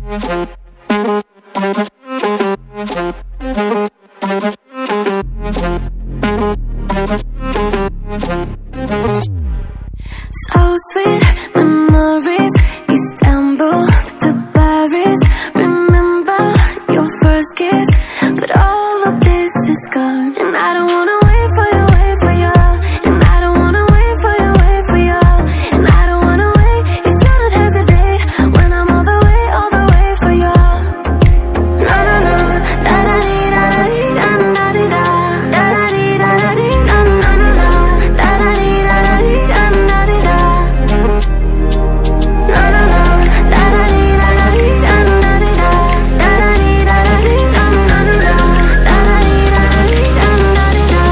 So sweet memories, Istanbul to Paris. Remember your first kiss, but all of this is gone. And I don't wanna wait for you, wait for you. And I don't wanna wait for you, wait for you. And I don't wanna wait, you shouldn't hesitate when I'm all the way for you. No, no, no, da da dee da da dee da da dee da da da dee da da dee da no, no, no, da da dee da da dee da da dee da. No, no, no, da da dee da da dee da da dee da da da dee da da dee da no, no, no, da da dee da da dee da da dee da.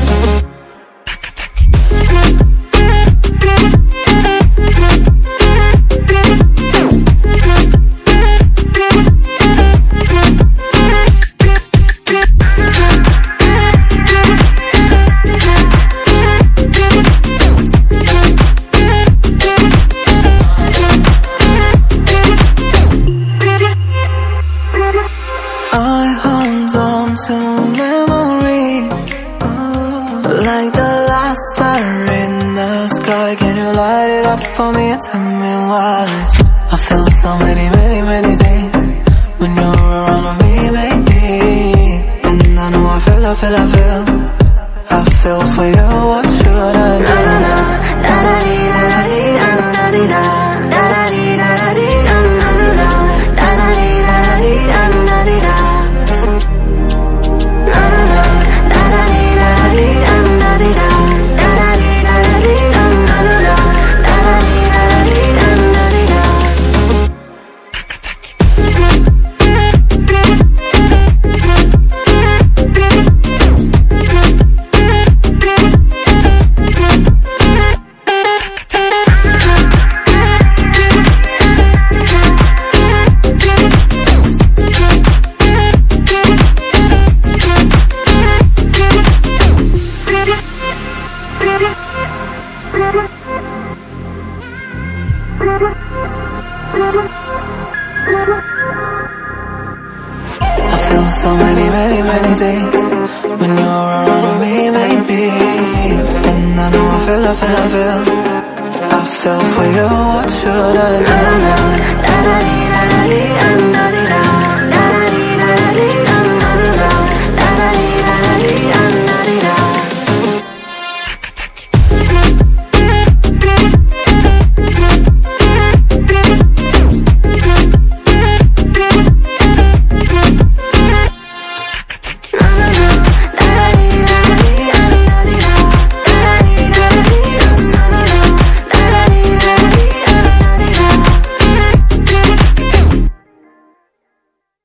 I hold on to memories like the last star in the sky. Can you light it up for me and tell me why? I feel so many, many, many things when you're around with me, baby. And I know I feel for you. What should I do? No, no, no, da da dee da da dee da da dee da da da dee da da dee da no, no, no, da da dee da da dee da da dee da. No, no, no, da da dee da da dee da da dee da da da dee da da dee da no, no, no, da da dee da da dee da da dee da. I feel so many, many, many things when you're around with me, maybe. And I know I feel for you. What should I do? No, no, no, da da dee da